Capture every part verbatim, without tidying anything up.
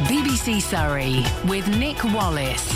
B B C Surrey with Nick Wallace.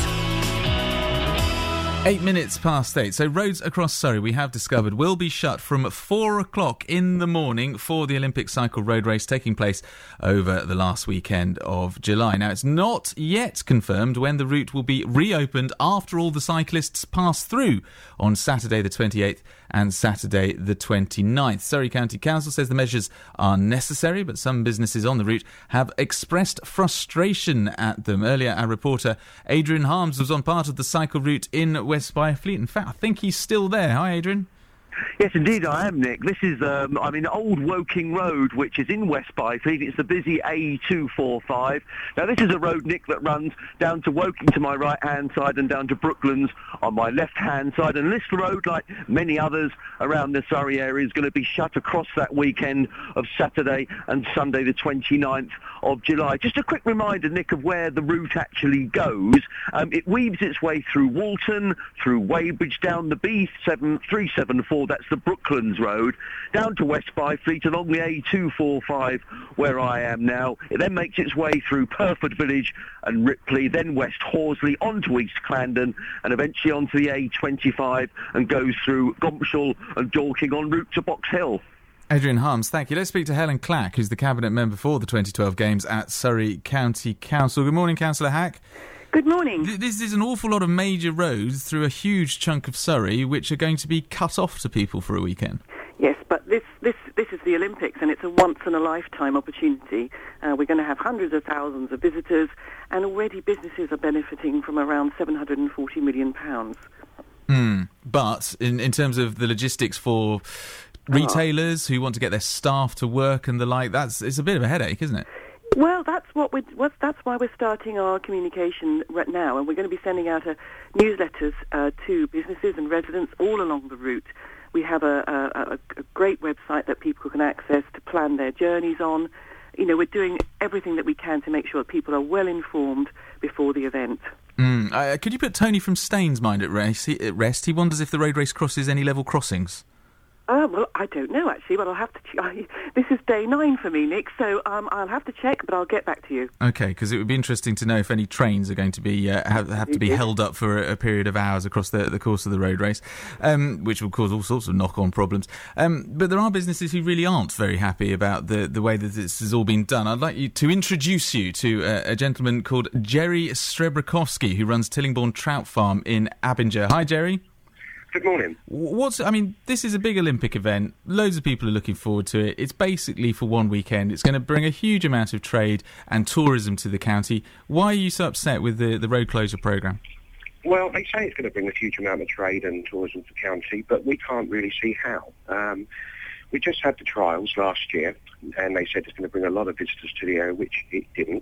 Eight minutes past eight. So roads across Surrey, we have discovered, will be shut from four o'clock in the morning for the Olympic Cycle Road Race taking place over the last weekend of July. Now, it's not yet confirmed when the route will be reopened after all the cyclists pass through on Saturday the twenty-eighth and Saturday the twenty-ninth. Surrey County Council says the measures are necessary, but some businesses on the route have expressed frustration at them. Earlier, our reporter Adrian Harms was on part of the cycle route in West Byfleet. In fact, I think he's still there. Hi, Adrian. Yes, indeed, I am, Nick. This is, um, I mean, Old Woking Road, which is in West Byfleet. It's the busy A two forty-five. Now, this is a road, Nick, that runs down to Woking to my right-hand side and down to Brooklands on my left-hand side. And this road, like many others around the Surrey area, is going to be shut across that weekend of Saturday and Sunday, the twenty-ninth of July. Just a quick reminder, Nick, of where the route actually goes. Um, it weaves its way through Walton, through Weybridge, down the B seven three seven four, that's the Brooklands Road, down to West Byfleet along the A two forty-five where I am now. It then makes its way through Purford Village and Ripley, then West Horsley, onto East Clarendon and eventually onto the A twenty-five and goes through Gompshall and Dorking en route to Box Hill. Adrian Harms, thank you. Let's speak to Helen Clack, who's the Cabinet Member for the twenty twelve Games at Surrey County Council. Good morning, Councillor Hack. Good morning. This is an awful lot of major roads through a huge chunk of Surrey which are going to be cut off to people for a weekend. Yes, but this, this, this is the Olympics and it's a once-in-a-lifetime opportunity. Uh, we're going to have hundreds of thousands of visitors and already businesses are benefiting from around seven hundred forty million pounds. Hmm. But in, in terms of the logistics for retailers who want to get their staff to work and the like, that's it's a bit of a headache, isn't it? Well, that's what we. That's why we're starting our communication right now, and we're going to be sending out a newsletters uh, to businesses and residents all along the route. We have a, a, a great website that people can access to plan their journeys on. You know, we're doing everything that we can to make sure that people are well informed before the event. Mm. Uh, could you put Tony from Staines' mind at rest? He, at rest? He wonders if the road race crosses any level crossings. Uh, well, I don't know, actually, but I'll have to... Ch- this is day nine for me, Nick, so um, I'll have to check, but I'll get back to you. OK, because it would be interesting to know if any trains are going to be uh, have, have to be held up for a, a period of hours across the, the course of the road race, um, which will cause all sorts of knock-on problems. Um, but there are businesses who really aren't very happy about the, the way that this has all been done. I'd like you to introduce you to uh, a gentleman called Jerry Strebrakowski, who runs Tillingbourne Trout Farm in Abinger. Hi, Jerry. Good morning. What's I mean, this is a big Olympic event. Loads of people are looking forward to it. It's basically for one weekend. It's going to bring a huge amount of trade and tourism to the county. Why are you so upset with the, the road closure programme? Well, they say it's going to bring a huge amount of trade and tourism to the county, but we can't really see how. Um, we just had the trials last year, and they said it's going to bring a lot of visitors to the area, which it didn't.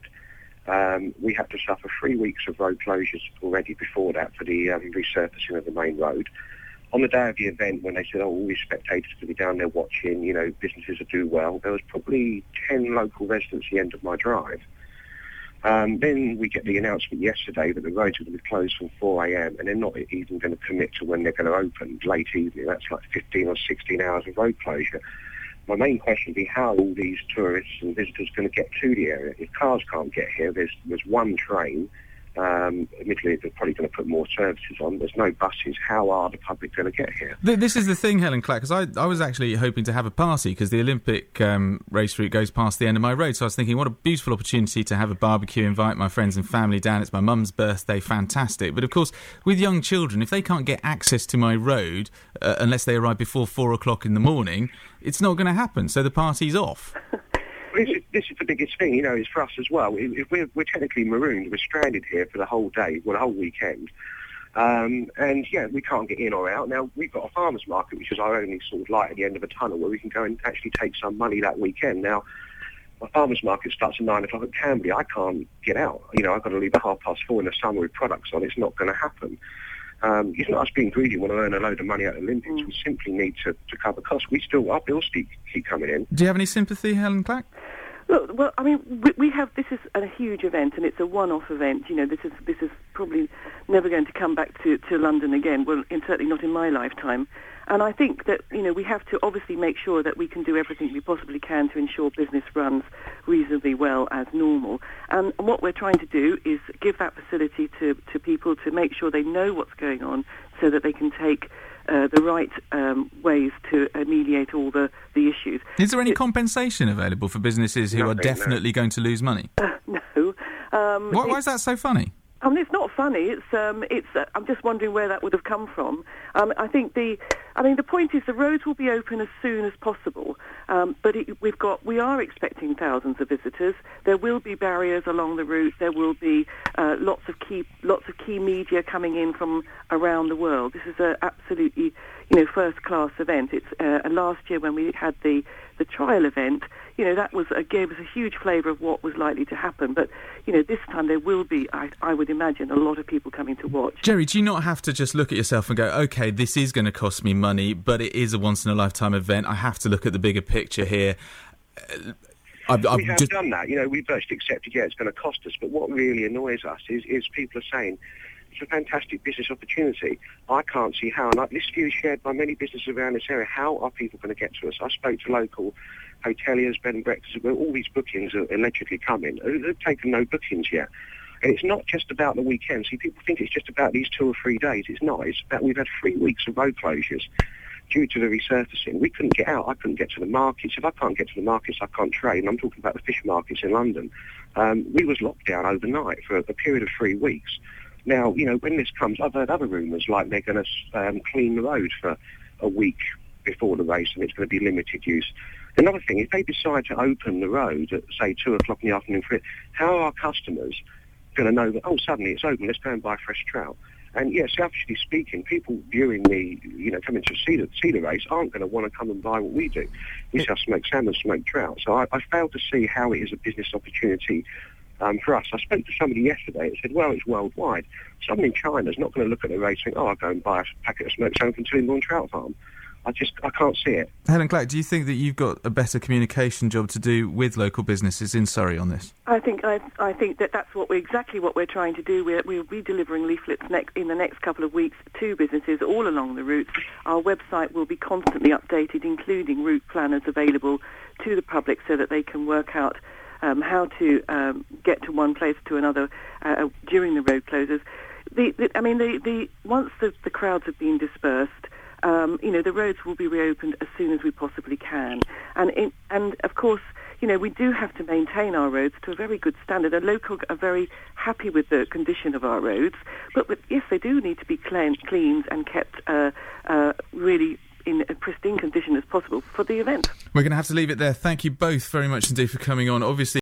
Um, we had to suffer three weeks of road closures already before that for the um, resurfacing of the main road. On the day of the event, when they said, oh, all these spectators to be down there watching, you know, businesses will do well, there was probably ten local residents at the end of my drive. Um, then we get the announcement yesterday that the roads are going to be closed from four a.m. and they're not even going to commit to when they're going to open, late evening. That's like fifteen or sixteen hours of road closure. My main question would be how are all these tourists and visitors going to get to the area? If cars can't get here, there's there's one train. Um, admittedly, they're probably going to put more services on. There's no buses. How are the public going to get here? This is the thing, Helen Clack, because I, I was actually hoping to have a party because the Olympic um, race route goes past the end of my road. So I was thinking, what a beautiful opportunity to have a barbecue, invite my friends and family down. It's my mum's birthday, fantastic. But of course, with young children, if they can't get access to my road uh, unless they arrive before four o'clock in the morning, it's not going to happen. So the party's off. This is, this is the biggest thing, you know, is for us as well. If we're, we're technically marooned, we're stranded here for the whole day, well, the whole weekend. Um, and, yeah, we can't get in or out. Now, we've got a farmers market, which is our only sort of light at the end of a tunnel, where we can go and actually take some money that weekend. Now, my farmers market starts at nine o'clock at Camberley. I can't get out. You know, I've got to leave at half past four in the summer with products on. It's not going to happen. Um, it's not us being greedy and want to earn a load of money at the Olympics. Mm. We simply need to, to cover costs. We still, our bills keep, keep coming in. Do you have any sympathy, Helen Clack? Look, well, I mean, we, we have, this is a huge event and it's a one-off event. You know, this is this is probably never going to come back to, to London again, well, and certainly not in my lifetime. And I think that, you know, we have to obviously make sure that we can do everything we possibly can to ensure business runs reasonably well as normal. And what we're trying to do is give that facility to, to people to make sure they know what's going on so that they can take uh, the right um, ways to ameliorate all the, the issues. Is there any it, compensation available for businesses who Nothing, are definitely no. going to lose money? Uh, no. Um, why, why is that so funny? I mean, it's not funny. It's, um, it's. Uh, I'm just wondering where that would have come from. Um, I think the, I mean, the point is the roads will be open as soon as possible. Um, but it, we've got, we are expecting thousands of visitors. There will be barriers along the route. There will be uh, lots of key, lots of key media coming in from around the world. This is a absolutely, you know, first-class event. It's uh, last year when we had the the trial event. You know, that was uh, gave us a huge flavour of what was likely to happen. But, you know, this time there will be, I, I would imagine, a lot of people coming to watch. Jerry, do you not have to just look at yourself and go, OK, this is going to cost me money, but it is a once-in-a-lifetime event. I have to look at the bigger picture here. Uh, I've, I've we have just... done that. You know, we've just accepted, yeah, it's going to cost us. But what really annoys us is, is people are saying, it's a fantastic business opportunity. I can't see how. And this view is shared by many businesses around this area. How are people going to get to us? I spoke to local hoteliers, bed and breakfasts, where all these bookings are allegedly coming. They've taken no bookings yet. And it's not just about the weekend. See, people think it's just about these two or three days. It's not. It's about we've had three weeks of road closures due to the resurfacing. We couldn't get out. I couldn't get to the markets. If I can't get to the markets, I can't trade. And I'm talking about the fish markets in London. Um, we was locked down overnight for a, a period of three weeks. Now, you know, when this comes, I've heard other rumours like they're going to um, clean the road for a week before the race and it's going to be limited use. Another thing, if they decide to open the road at, say, two o'clock in the afternoon, for it, how are our customers going to know that, oh, suddenly it's open, let's go and buy fresh trout? And, yes, selfishly speaking, people viewing the, you know, coming to see the, see the race aren't going to want to come and buy what we do. We just smoked salmon, smoked trout. So I, I fail to see how it is a business opportunity Um, for us. I spoke to somebody yesterday and said, well, it's worldwide. Someone in China is not going to look at the race and think, oh, I'll go and buy a packet of smoked salmon from Tillinghorn Trout Farm. I just, I can't see it. Helen Clack, do you think that you've got a better communication job to do with local businesses in Surrey on this? I think I, I think that that's what we're, exactly what we're trying to do. We're, we'll be delivering leaflets next, in the next couple of weeks to businesses all along the route. Our website will be constantly updated, including route planners available to the public so that they can work out Um, how to um, get to one place to another uh, during the road closures. The, the, I mean, the, the, once the, the crowds have been dispersed, um, you know, the roads will be reopened as soon as we possibly can. And, in, and of course, you know, we do have to maintain our roads to a very good standard. The local are very happy with the condition of our roads, but, but yes, they do need to be clean, cleaned and kept uh, uh, really in a pristine condition as possible for the event. We're going to have to leave it there. Thank you both very much indeed for coming on. Obviously,